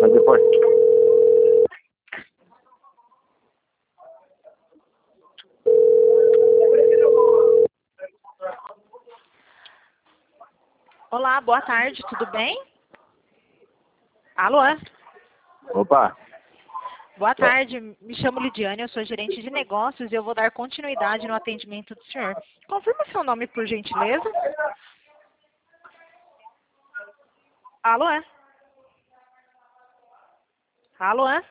depois. Olá, boa tarde, tudo bem? Alô? Opa, Boa tarde, me chamo Lidiane, eu sou gerente de negócios e eu vou dar continuidade no atendimento do senhor. Confirma seu nome, por gentileza. Alô? Alô?